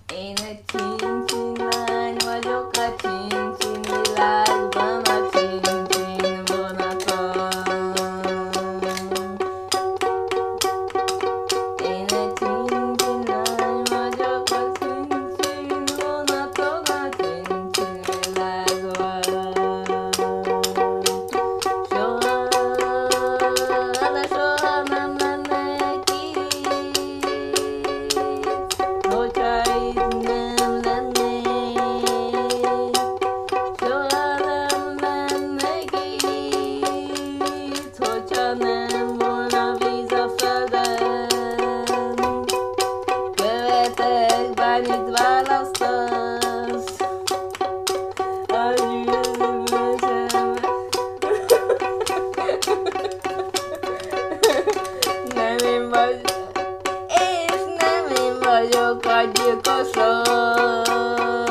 Én egy csin-csin lány vagyok a csin-csin világban, a csin-csin vonaton. Én egy csin-csin lány vagyok a csin-csin vonaton, a csin-csin világban. Soha, de soha nem lennék itt, hogyha itt nem lennék. Soha nem lennék itt, hogyha nem volna víz a földön. Követek, bármit választasz, a gyűlöletem. Nem én vagyok, és nem én vagyok a gyilkos.